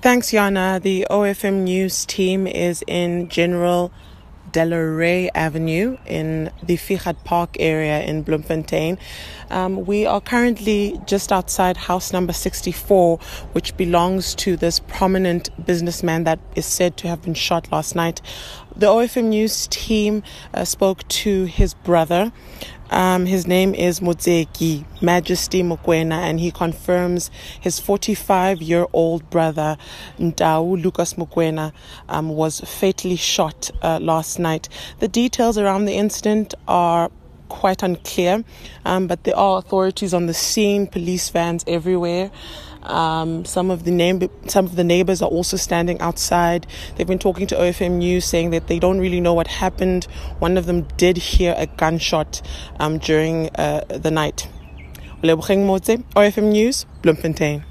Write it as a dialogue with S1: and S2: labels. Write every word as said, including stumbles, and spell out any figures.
S1: Thanks, Yana. The O F M News team is in General Delarey Avenue in the Figat Park area in Bloemfontein. Um, we are currently just outside house number sixty-four, which belongs to this prominent businessman that is said to have been shot last night. The O F M News team uh, spoke to his brother. Um, his name is Motseki Majesty Mokoena, and he confirms his forty-five-year-old brother, Ndau Lucas Mokoena, um, was fatally shot uh, last night. The details around the incident are quite unclear, um, but there are authorities on the scene, police vans everywhere. Um, some of the name, some of the neighbors are also standing outside. They've been talking to O F M News, saying that they don't really know what happened. One of them did hear a gunshot um, during uh, the night. O F M News, Bloemfontein.